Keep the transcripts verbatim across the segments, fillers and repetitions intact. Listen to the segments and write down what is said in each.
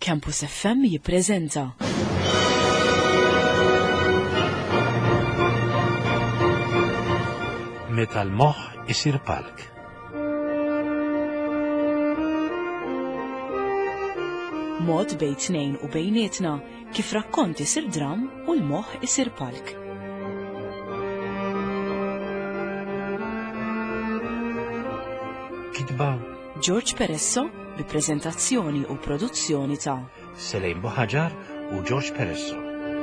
Campus F M jippreżenta Meta l-moħħ isir palk. Mod bejn tnejn u bejnietna kif rakkont isir dram u l-moħħ isir palk. Kitba George Peresso bi preżentazzjoni u produzzjoni ta' Selejn Boħaġar u George Peresso.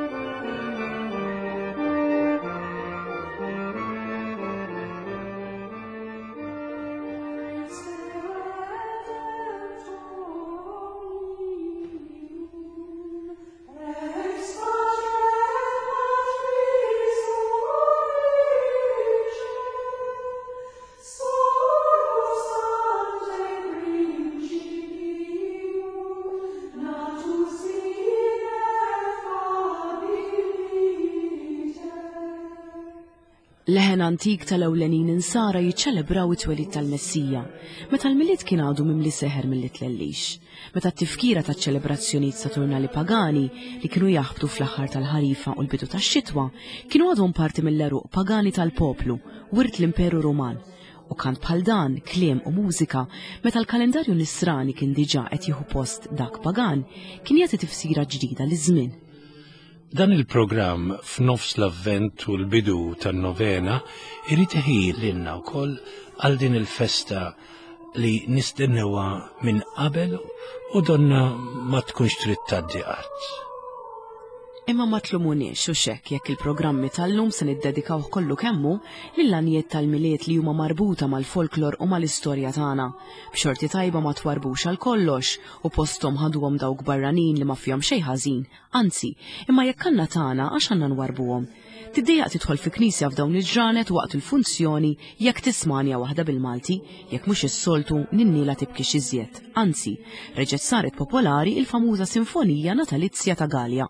Leħen antik tal-ewlenin insara jiċċelebraw it-twelid tal-Messija, meta l-miliet kien għadu mimli seħer milli tlellix, meta t-tifkira taċ-ċelebrazzjonijiet saturnali pagani li kienu jaħbtu fl-aħħar tal-ħarifa u l-bidu tax-xitwa kienu għadhom parti mill-eruq pagani tal-poplu, wirt l-Imperu Ruman. U kant bħal dan, kliem u mużika, meta l-kalendarju nisrani kien diġà qed jieħu post dak pagan, kien jagħti tifsira ġdida liż-żmien. Dan il-programm f'nofs l-avvent u l-bidu tan-novena irid iħil lilna wkoll għal din il-festa li nistennewha minn qabel u donna ma tkunx trid tgħaddi qatt. Imma ma tlumunix u xekk jekk il-programmi tal-lum se niddedikaw kollu kemmu lill-għanijiet tal-miliet li huma marbuta mal-folklor u mal-istorja tagħna. B'xorti tajba ma twarbux għal kollox u postom ħaduhom dawk barranin li ma fihom xejn ħażin, anzi, imma jekk għandna tagħna għax għandna nwarbuhom. Tiddejjaq tidħol fi knisja f'dawn il-ġranet waqt il-funzjoni jekk tismanja waħda bil-Malti, jekk mhux is-soltu ninniela tibkix iżjed. Anzi, reġgħet saret popolari il-famuża Sinfonija Natalizzja ta' Galja.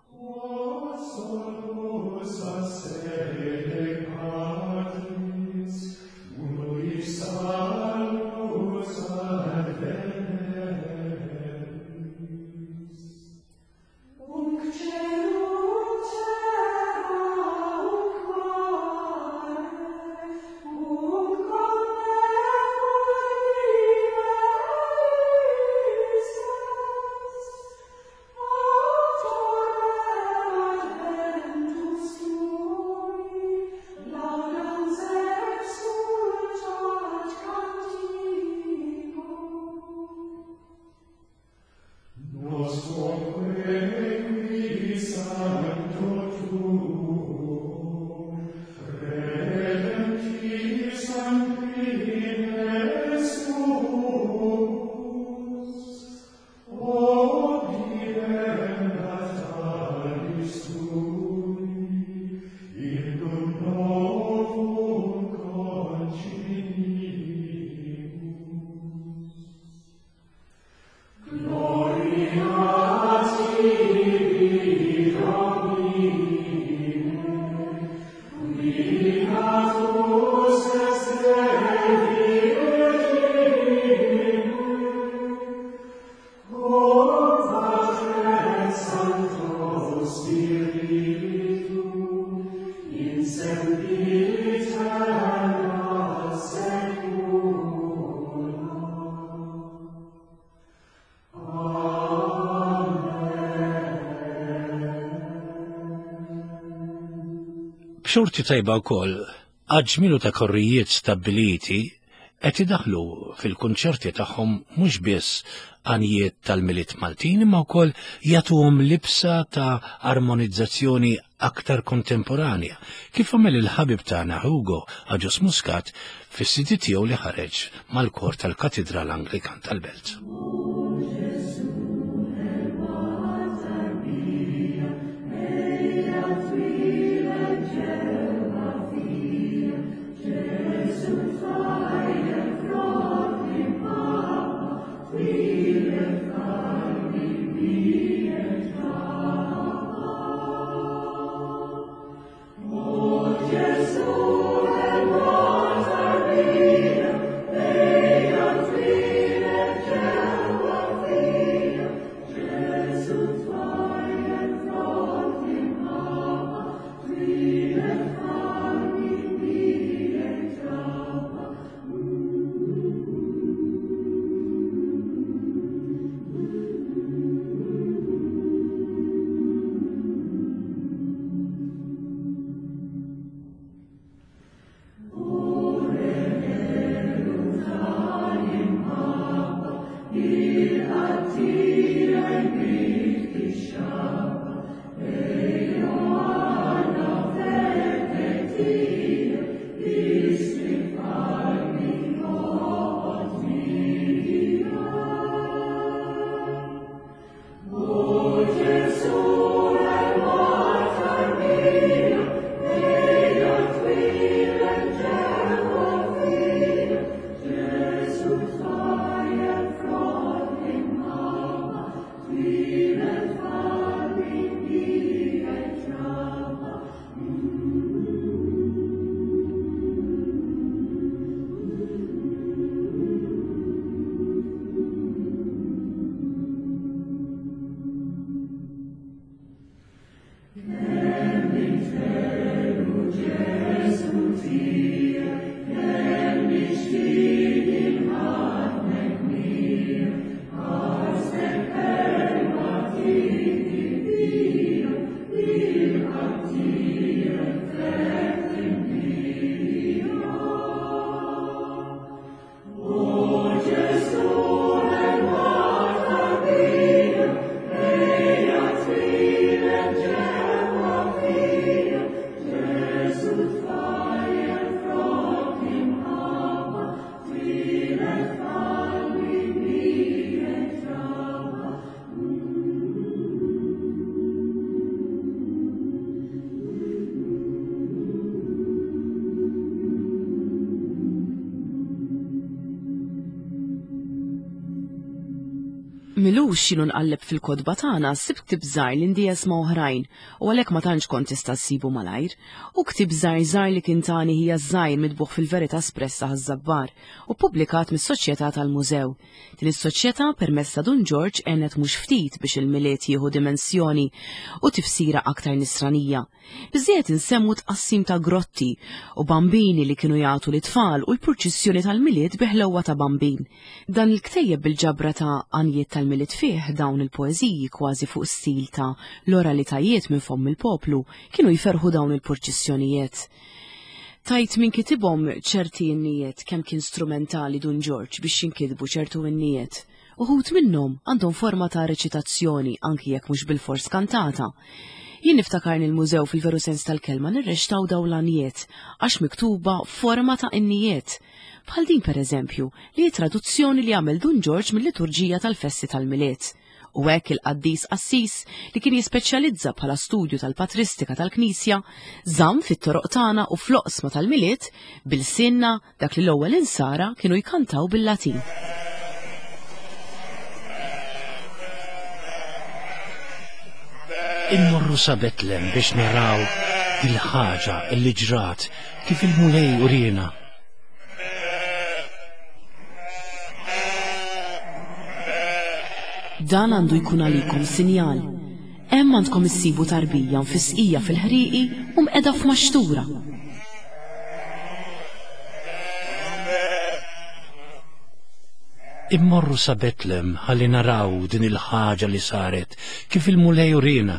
B'xorti tajba wkoll aġmilu ta' korrijiet stabbiliti qed idaħħlu fil-kunċerti tagħhom mhux biss għanijiet tal-miliet Maltin imma wkoll jagħtuhom libsa ta' armonizzazzjoni aktar kontemporanja kif għamel il-ħabib tagħna Hugo Aġus Muscat fis-sidi tiegħu li ħareġ mal-kor tal-Katedral Anglikan tal-Belt. Milux xinu nqalleb fil-kodba tagħna sibt ktib żgħar li ndies ma' oħrajn u għalhekk ma tantx kont tista' ssibu malajr, u ktib żgħar żgħar li kien tani hija żgħir midbuħ fil-Verità Espressa ħaż-Żabbar u ppubblikat mis-Soċjetà tal-Mużew. Din is-soċjetà permezz ta' Dun George għenet mhux ftit biex il-miliet jieħu dimensjoni u tifsira aktar nisranija. Biżżejjed insemmu tqassim ta' grotti u bambini li kienu jagħtu lit-tfal u l-purċissjoni tal-miliet biħlewwa ta' bambin. Dan il-ktejjeb bil-ġabra ta' għanijiet tal-miliet fih dawn il-poeżiji kważi fuq stil ta' l-oralitajiet minn fomm il-poplu kienu jferħu dawn il-purċissjonijiet. Tajt minn kitibhom ċerti innijiet kemm kien strumentali Dun George biex jinkitbu ċertu innijiet. Uħud minnhom għandhom forma ta' reċitazzjoni anki jekk mhux bil-fors kantata. Jien niftakarni l-mużew fil-veru sens tal-kelma nirrextaw dawn l-anijiet għax miktuba forma ta' innijiet. Bħal din pereżempju li traduzzjoni li għamel Dun George mill-liturġija tal-festi tal-miliet. U hekk il-qaddis Assis li kien jispeċjalizza bħala studju tal-patristika tal-Knisja żamm fit-toroq tagħna u fl-oqsma tal-miliet bil-sinna dak li l-ewwel insara kienu jkantaw bil-Latin. Immorru sa Betlem biex naraw il-ħaġa li ġrat kif il-mulej urina. Dan għandu jkun għalikom sinjal. Hemm għandkom issibu tarbija mfisqija fil-ħriqi u mqeda f'maxtura. Immorru sa Betlem ħalli naraw din il-ħaġa li saret kif il-mulej urina.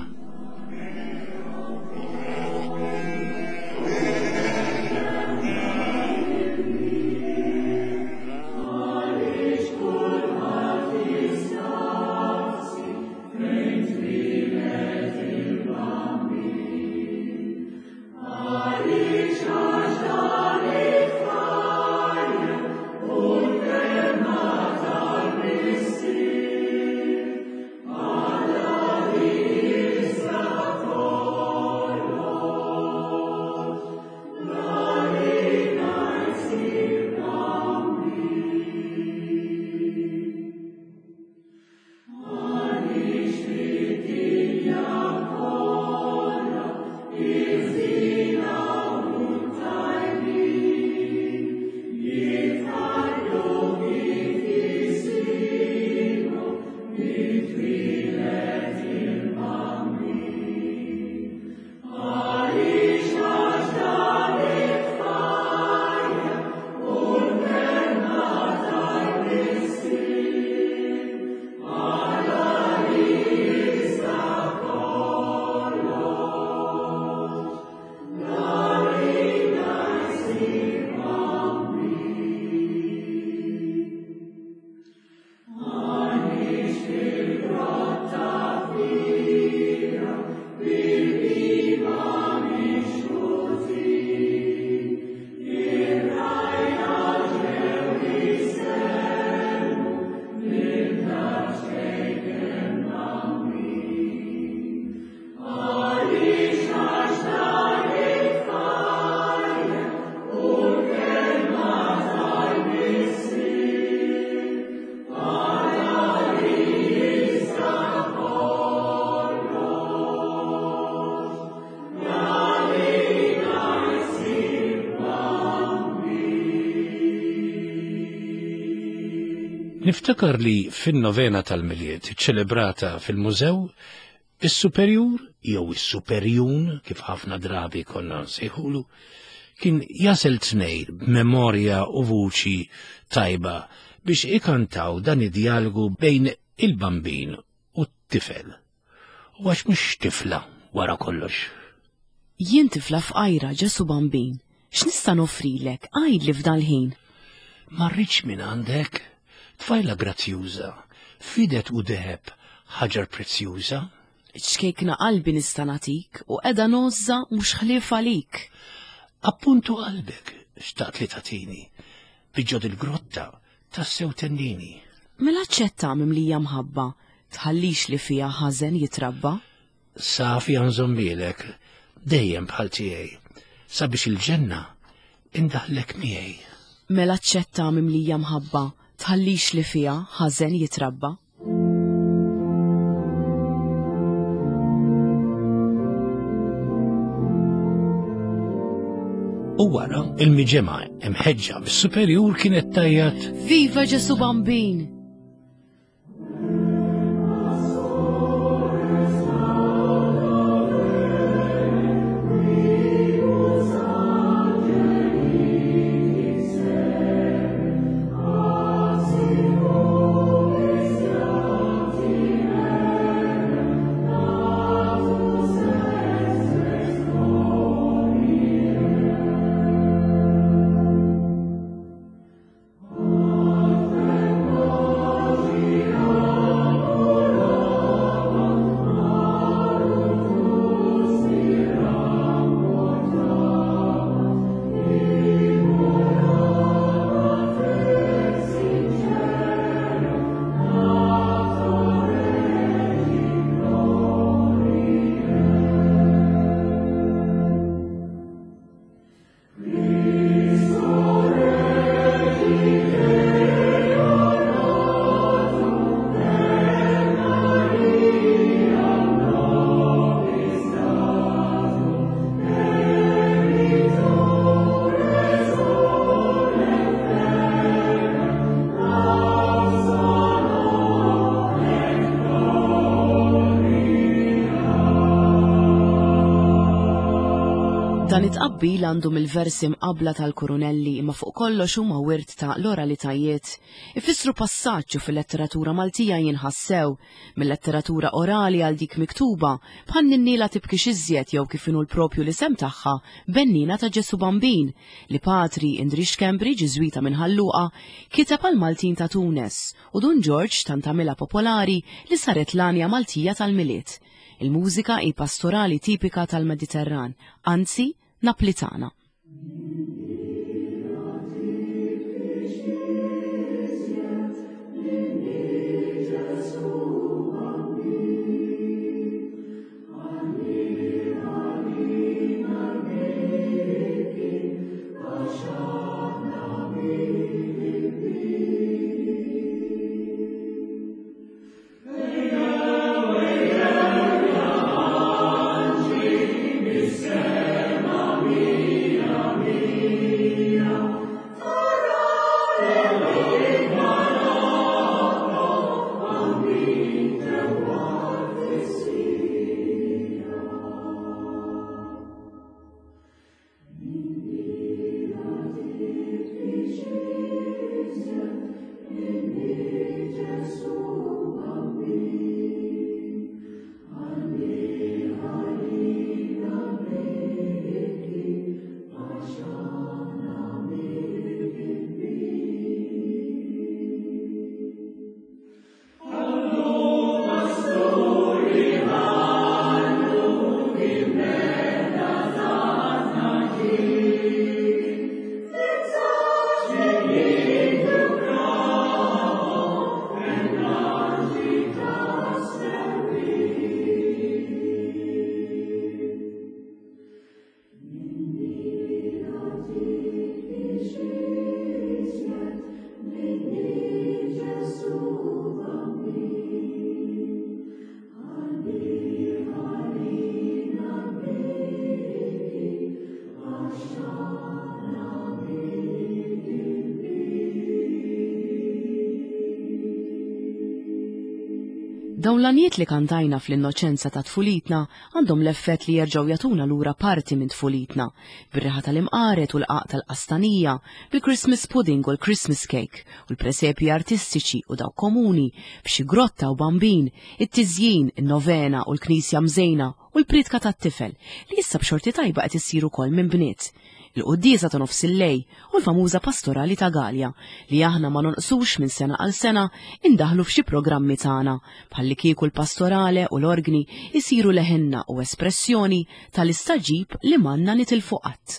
Niftakar li fin-novena tal-miliet iċċelebrata fil-mużew is-superjur jew is-superjun kif ħafna drabi konna nsejħulu kien jasel tnejn b'memorja u vuċi tajba biex ikantaw dan id-dialogu bejn il-bambin u t-tifel. U għax mhux tifla wara kollox. Jien tifla f'qajra ġesu bambin. X'nista' nofrilek għajdli f'dan ħin. Ma rridx minn għandek tfajla grazzjuża, fidet u deħeb ħaġar prezzjuża. Xkejkna qalbi nista' nagħtik u qiegħda nozza mhux ħlief għalik. Appuntu qalbek xtaqt li tagħtini biġġod il-grotta tas-sew tennini. Mela ċċetta mimlija mħabba tħallix li fija ħażen jitrabba. Safi għanżombilek dejjem bħal tiegħi sabiex il-ġenna indaħlek miegħi. Mela ċċetta mimlija mħabba tħallix li fija ħażen jitrabba. U wara il-miġema imħeġġa bis-superjur kienet tajjat Viva Ġesu bambin! Dan it-qabbil għandhom il-versi mqabla tal-Kurunelli imma fuq kollox huma wirt ta' l-oralitajiet ifissru passaġġ fil-letteratura Maltija jinħassew mill-letteratura orali għal dik miktuba bħal Ninniela tibkix iżjed jew kif inhu l-propju l-isem tagħha Bennina ta' Ġesu Bambin li Patri Indrix Cambridge Ġwita minn Ħalluqa kiteb għal Maltin ta' Tunes u Dun George tant tagħmilha popolari li saret l-anja Maltija tal-miliet. Il-mużika hi pastorali tipika tal-Mediterran, anzi Naplitana. Amen. Dawn l-anijiet li kantajna fl-innoċenza ta' tfulitna għandhom l-effett li jerġgħu jagħtuna lura parti minn tfulitna, bir-riħa tal-imqaret u l-qaq tal-qastanija, bil-Christmas pudding u l-Christmas cake, u l-presepji artistiċi u daw komuni, b'xi grotta u bambin, it-tiżjin, in-novena u l-knisja mżejna u l-pritka tat-tifel li issa b'xorti tajba qed issiru wkoll minn bniet. Il-quddiesa ta' nofs il-lej u l-famuża pastorali ta' Galja li aħna ma nonqsux minn sena għal sena indaħlu f'xi programmi tagħna bħalli kieku l-pastorale u l-orgni jisiru leħenna u espressjoni tal-istaġib li manna nitilfu qatt.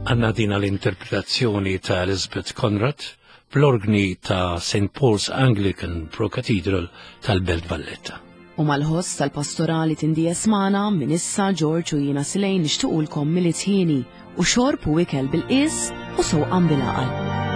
Għanna dina l-interpretazzjoni ta' Elizabeth Conrad bl-orgni ta' Saint Paul's Anglican Pro Cathedral tal-Belt Valletta. U mal-ħoss tal-pastorali tindi esmana minn issa George u jiena Silejn nixtuqulkom mill-itħieni u xorb u ikel bil-qis u sewqan bil-aqal.